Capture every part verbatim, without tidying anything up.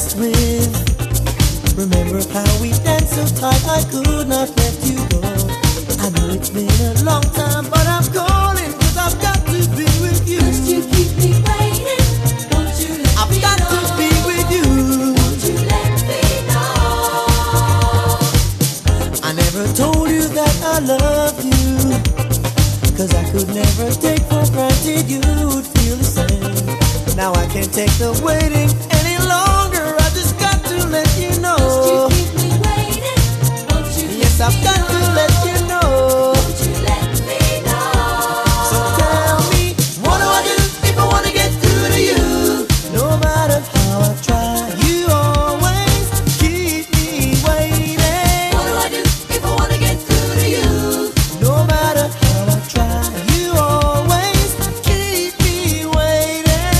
messed with. Remember how we danced so tight I could not let you go. I know it's been a long time, but I'm calling cause I've got to be with you. Must you keep me waiting? Won't you let I've me got know? to be with you. Won't you let me know? I never told you that I love you, cause I could never take for granted you would feel the same. Now I can't take the waiting any longer, I just got to let you know. Must you keep me waiting? Won't you Yes, let I've me got know? to let you know. Won't you let me know? So tell me, what do I do if I wanna get through to you? No matter how I try, you always keep me waiting. What do I do if I wanna get through to you? No matter how I try, you always keep me waiting.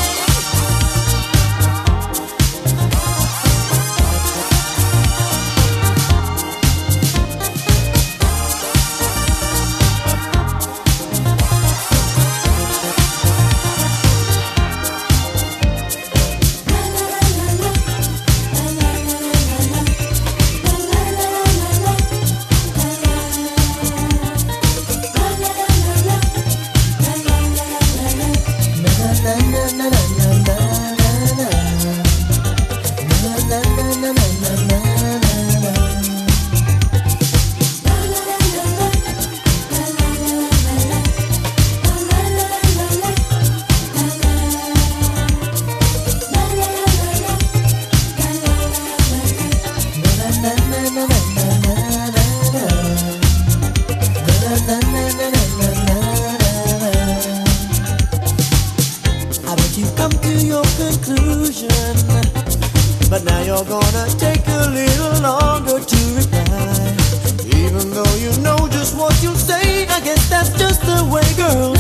I bet you come to your conclusion, but now you're gonna take a little longer to reply. Even though you know just what you'll say, I guess that's just the way girls